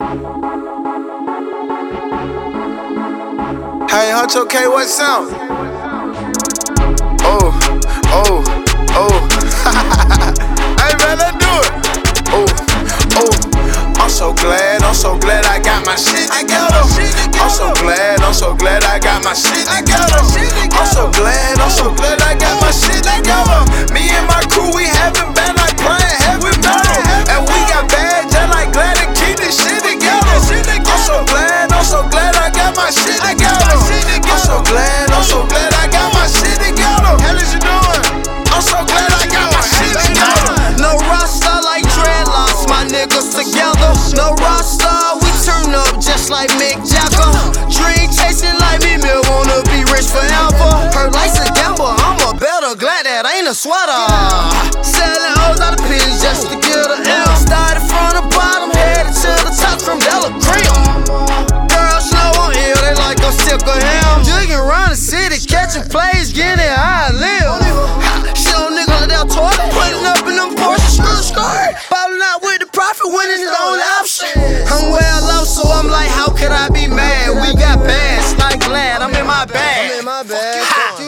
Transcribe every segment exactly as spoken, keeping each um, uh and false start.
Hey, Huncho K, what sound? Oh, oh, oh. Hey, man, let's do it. Oh, oh. I'm so glad, I'm so glad I got my shit together. I'm so glad, I'm so glad I got my shit together. I'm so glad, I'm so glad I got my shit together. Me and my crew, we having been like playing heavy metal. And we got bad, just like glad to keep this shit together. I'm so glad, I'm so glad I got my shit together. I'm so glad, I'm so glad I got my shit together. How is you doing? I'm so glad I got my shit together. No roster like dreadlocks, my niggas together. No roster, we turn up just like Mick Jagger. Dream chasing like me, man, wanna be rich forever. Her life's a gamble, I'm a better, glad that ain't a sweater. Selling O's out of pins just to get a L. Started from the bottom, headed to the top from Della Cream. Girls slow on ill, they like I'm sick of him. Jigging around the city, catching plays, getting it how I live. Shit on nigga like that toilet, putting up in them Porsche skirt skirt. Ballin' out with the profit when it's the only option. I'm well off, so I'm like, how could I be mad? We got bags, like glad, I'm in my bag. I'm in my bag.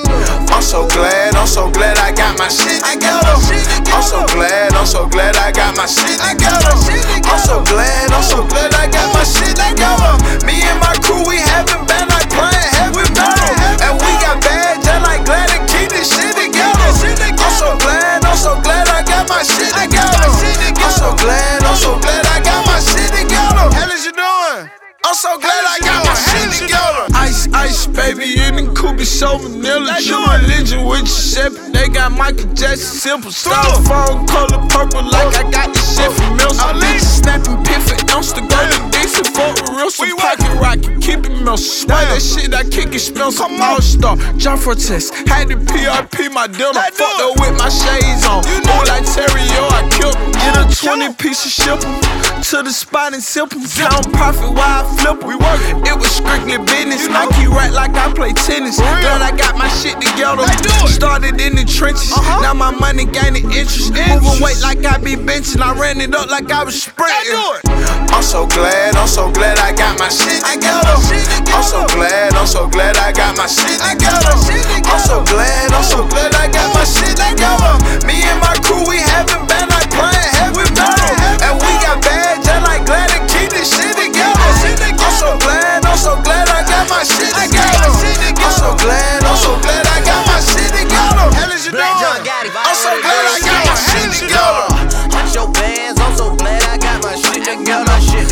I'm so glad, I'm so glad I got my shit together. I'm so glad, I'm so glad I got my shit together. I'm so glad, I'm so glad I got my shit together. Me and my crew, we having been like playing heavy metal. And we got bad, just like glad to keep this shit together. I'm so glad, I'm so glad I got my shit together. I'm so glad, I'm so glad I got my shit together. How is you doing? I'm so glad I got my shit together. Ice, ice, baby, in the coupe, so vanilla. You religion with your shepherd. They got Michael Jackson, simple style. Phone color purple, like I got this shit from Mills. I'm snapping piff and ounce to go to Dixon for a real. Some pocket rocket, keep it Mills. Swear that shit, I kick it, smells some all-star. John Fortes, had the P R P, my dinner. Fucked up with my shades on. Move like Terrio, I killed him. Get a twenty piece of ship him to the spot and sip him. Count profit while I flip him. We working. It was strictly business. Nike right like I play tennis. Glad I got my shit together. Started in the trenches. Uh-huh. Now my money gaining interest. Moving weight like I be benching. I ran it up like I was sprinting. I'm so glad, I'm so glad I got my shit together. I'm so glad, I'm so glad I got my shit together. I'm so glad, I'm so glad I got my shit together. Me and my crew, we having been like playing heavy metal. And we got bad, just like glad to keep this shit together. I'm so glad, I'm so glad I got my shit together. I'm so glad, I'm so glad I got my shit together. How is you doing? I'm so glad I got my shit together. Hunt your bands, I'm so glad I got my shit together.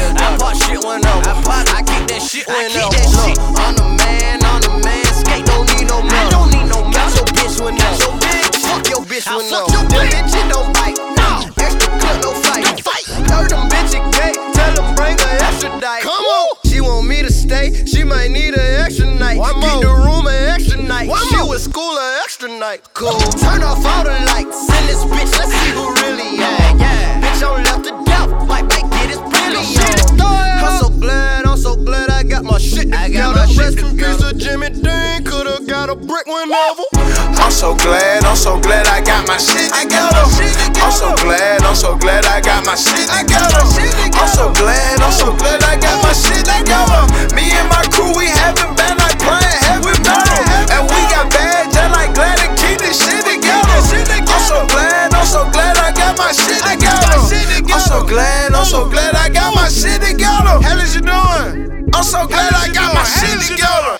I pop shit when up, I pop, I keep that shit when up. Look, I'm the man, I'm the man. Skate don't need no money. I don't need no money. Got your bitch when up. Your bitch, fuck your bitch when up. Them bitches don't bite. No, extra cut, no fight. Don't fight. Heard them bitches gay. Tell them bring her extra dice. Come on. She want me to stay. She might need an extra night. One more. Keep the room an extra night. One she more. Was school an extra night. Cool. Turn off all the lights. Send this bitch. Let's see who really at. Yeah. Bitch on left to death. Like they get his brilliant. I'm so glad, I'm so glad I got my shit together. I got my shit rest in peace of Jimmy Dean. Could've got a brick whenever. I'm so glad, I'm so glad I got my shit together. I'm so glad, I'm so glad I got my shit together. I'm so glad, I'm so glad I got my shit together. Me and my crew, we having been like playing heavy metal. And we got bad, just like glad to keep this shit together. I'm so glad, I'm so glad I got my shit together. I'm so glad, I'm so glad I got my shit together. How is you doing? I'm so glad I got my shit together.